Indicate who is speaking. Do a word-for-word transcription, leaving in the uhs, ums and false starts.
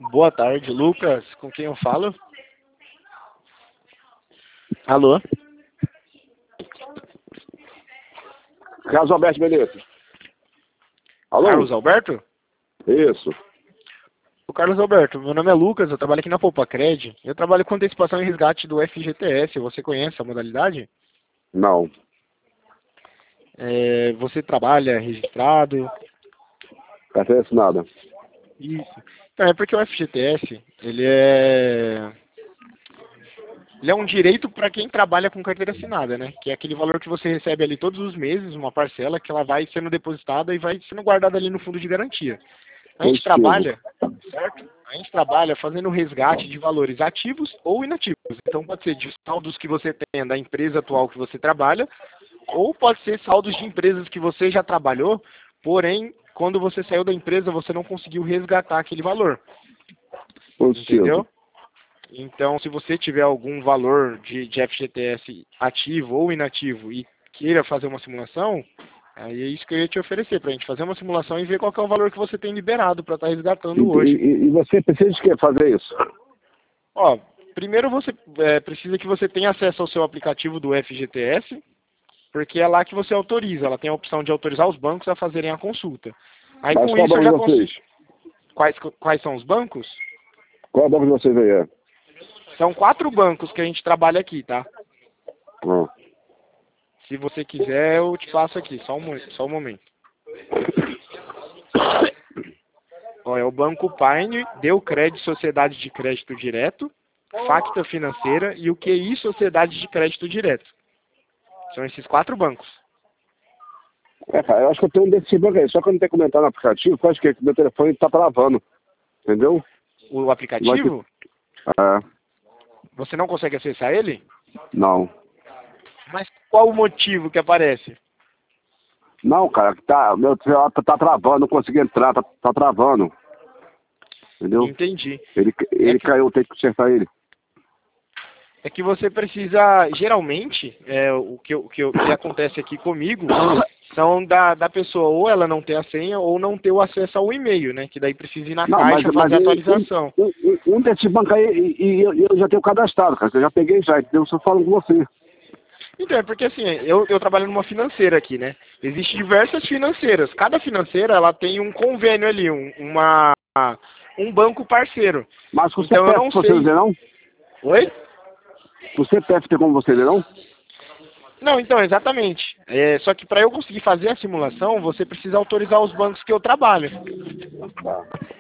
Speaker 1: Boa tarde, Lucas. Com quem eu falo? Alô?
Speaker 2: Carlos Alberto Benedito. Alô?
Speaker 1: Carlos Alberto?
Speaker 2: Isso.
Speaker 1: O Carlos Alberto, meu nome é Lucas, eu trabalho aqui na Poupacred. Eu trabalho com antecipação e resgate do F G T S. Você conhece a modalidade?
Speaker 2: Não.
Speaker 1: É, você trabalha registrado?
Speaker 2: Carteira assinada.
Speaker 1: Isso. Então, é porque o F G T S, ele é... Ele é um direito para quem trabalha com carteira assinada, né? Que é aquele valor que você recebe ali todos os meses, uma parcela que ela vai sendo depositada e vai sendo guardada ali no fundo de garantia. A gente
Speaker 2: Positivo.
Speaker 1: trabalha, certo? A gente trabalha fazendo resgate de valores ativos ou inativos. Então pode ser de saldos que você tem da empresa atual que você trabalha, ou pode ser saldos de empresas que você já trabalhou, porém, quando você saiu da empresa, você não conseguiu resgatar aquele valor.
Speaker 2: Positivo.
Speaker 1: Entendeu? Então, se você tiver algum valor de, de F G T S ativo ou inativo e queira fazer uma simulação, aí é isso que eu ia te oferecer, para a gente fazer uma simulação e ver qual que é o valor que você tem liberado para estar resgatando
Speaker 2: E,
Speaker 1: hoje.
Speaker 2: e, e você precisa de quê fazer isso?
Speaker 1: Ó, primeiro você é, precisa que você tenha acesso ao seu aplicativo do F G T S, porque é lá que você autoriza. Ela tem a opção de autorizar os bancos a fazerem a consulta. Aí
Speaker 2: Mas
Speaker 1: com
Speaker 2: qual
Speaker 1: isso eu
Speaker 2: banco
Speaker 1: já
Speaker 2: de
Speaker 1: consigo...
Speaker 2: vocês?
Speaker 1: Quais, quais são os bancos?
Speaker 2: Qual banco de vocês aí é?
Speaker 1: São quatro bancos que a gente trabalha aqui, tá?
Speaker 2: Ah.
Speaker 1: Se você quiser, eu te passo aqui, só um, mo- só um momento. Ó, é o Banco Pine, Deu Crédito Sociedade de Crédito Direto, Facta Financeira e o Q I Sociedade de Crédito Direto. São esses quatro bancos.
Speaker 2: É, cara, eu acho que eu tenho um desse banco aí, só que eu não tenho comentado no aplicativo, eu acho que meu telefone tá travando. Entendeu?
Speaker 1: O aplicativo,
Speaker 2: É,
Speaker 1: você não consegue acessar ele?
Speaker 2: não.
Speaker 1: Mas qual o motivo que aparece?
Speaker 2: Não, cara, tá, meu celular tá, tá travando, não consegui entrar, tá, tá travando. Entendeu?
Speaker 1: Entendi.
Speaker 2: Ele, ele
Speaker 1: É que-
Speaker 2: caiu, tem que consertar ele.
Speaker 1: É que você precisa, geralmente, é, o, que, o, que, o que acontece aqui comigo são da, da pessoa ou ela não ter a senha ou não ter o acesso ao e-mail, né? Que daí precisa ir na
Speaker 2: Não,
Speaker 1: caixa
Speaker 2: mas,
Speaker 1: fazer a
Speaker 2: mas
Speaker 1: atualização.
Speaker 2: Um, um, um desses bancos aí, e, e eu, eu já tenho cadastrado, cara. Eu já peguei já, entendeu? Eu só falo com você.
Speaker 1: Então, é porque assim, eu, eu trabalho numa financeira aqui, né? Existem diversas financeiras. Cada financeira, ela tem um convênio ali, um, uma, um banco parceiro.
Speaker 2: Mas com o
Speaker 1: Então eu
Speaker 2: C P F
Speaker 1: não
Speaker 2: você
Speaker 1: sei...
Speaker 2: não vê, não?
Speaker 1: Oi?
Speaker 2: O C P F tem como você ler, não?
Speaker 1: Não, então, exatamente. É, só que para eu conseguir fazer a simulação, você precisa autorizar os bancos que eu trabalho.
Speaker 2: Tá.